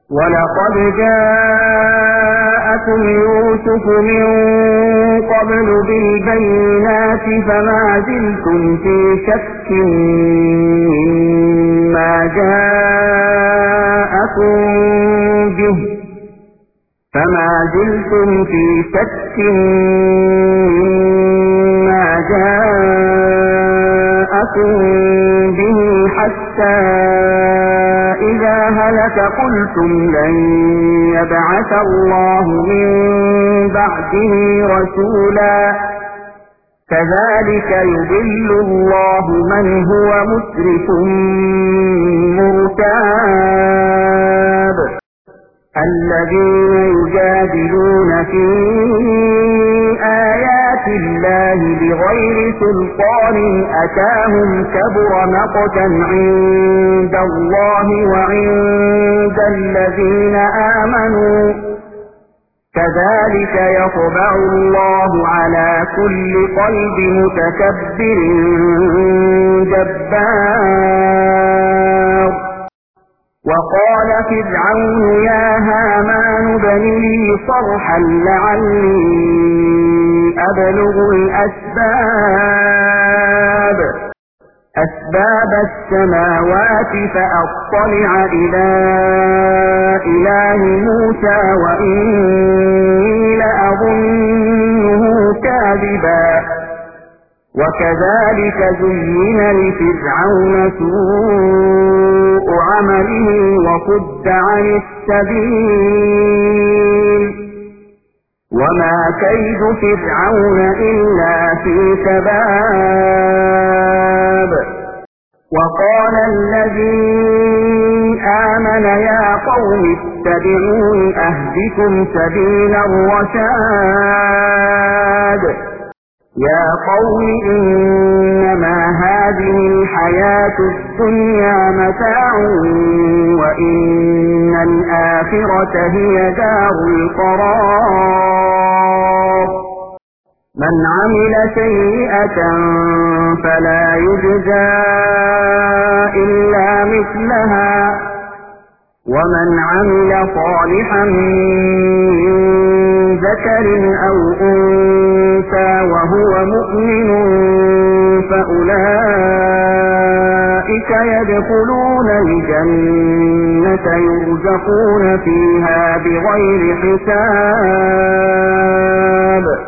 ولقد جاءكم يوسف من قبل بالبينات فما زلتم في شك مما جاءكم به حتى إذا هلك قلتم لن يبعث الله من بعده رسولا كذلك يضل الله من هو مسرف مرتاب الذين يجادلون في آيات الله بغير سلطان أتاهم كبر مقتا عند الله وعند الذين آمنوا كذلك يطبع الله على كل قلب متكبر جبار وقال فرعون يا هامان ابن لي صرحا لعلي أبلغ أسباب السماوات فأطلع إلى إله موسى وإني لأظنه كاذبا وكذلك زين لفرعون سوء عمله وصد عن السبيل وما كيد فرعون إلا في تباب وقال الذي آمن يا قوم اتبعون أهدكم سبيل الرشاد يا قوم إنما هذه الحياة الدنيا متاع وإن الآخرة هي دار القرار من عمل سيئة فلا يجزى إلا مثلها ومن عمل صالحا من ذكر أو أنثى وهو مؤمن فأولئك يدخلون الجنة يرزقون فيها بغير حساب